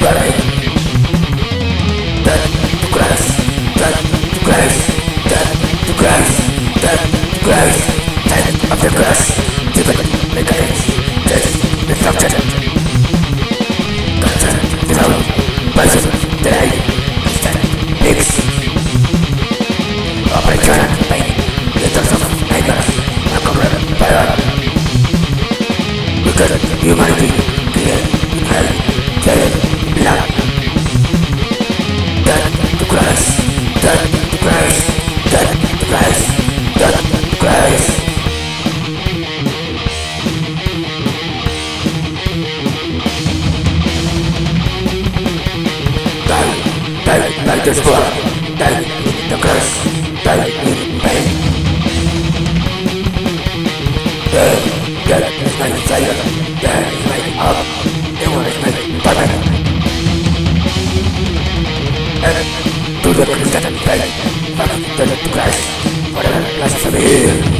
Humanity, clear, hell, dead, blood. Death to Christ, death to Christ, death to Christ, death to Christ. Die like this blood, die in the curse, die in pain. Death is my desire, death is my up, evil is my burden. And to the Christian faith, death to Christ, forever lasts for me.